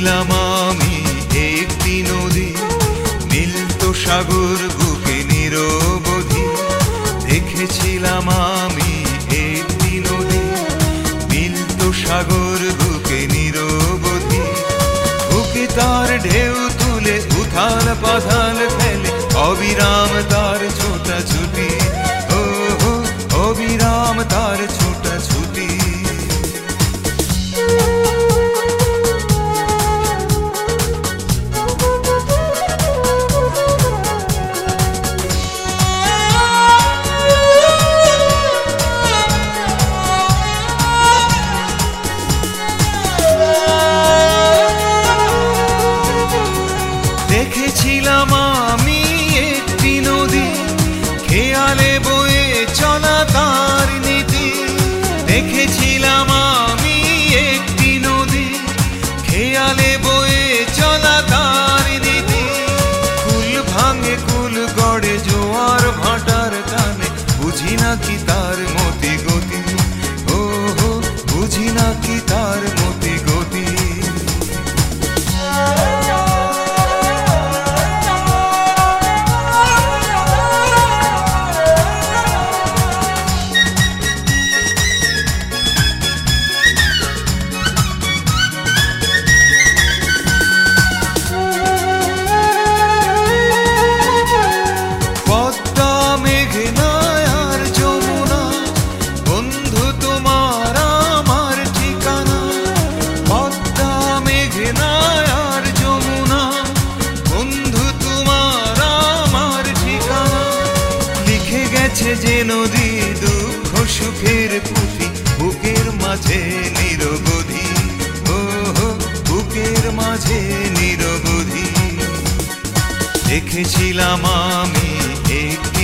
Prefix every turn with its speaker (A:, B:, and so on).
A: দেখেছিলাম আমি একটি নদী, মিলত সাগর বুকে নিরবধি। দেখেছিলাম আমি একটি নদী, মিলত সাগর বুকে নিরবধি। বুকে তার ঢেউ তুলে উথাল পাথাল ফেলে, অবিরাম তার ছোটাছুটি। ও অবিরাম তার ছোটাছুটি। দেখেছিলাম আমি একটি নদী, খেয়ালে বয়ে চলা তার নীতি। দেখেছিলাম আমি একটি নদী, খেয়ালে বয়ে চলা তার নীতি। কুল ভাঙে কুল গড়ে জোয়ার ভাটার টানে, বুঝি নাকি তার মতি গতি। ও বুঝি নাকি তার মতি গতি। যে নদী দুঃখ সুখের পুঁথি, বুকের মাঝে নিরবধি। ও বুকের মাঝে নিরবধি। দেখেছিলাম আমি একটি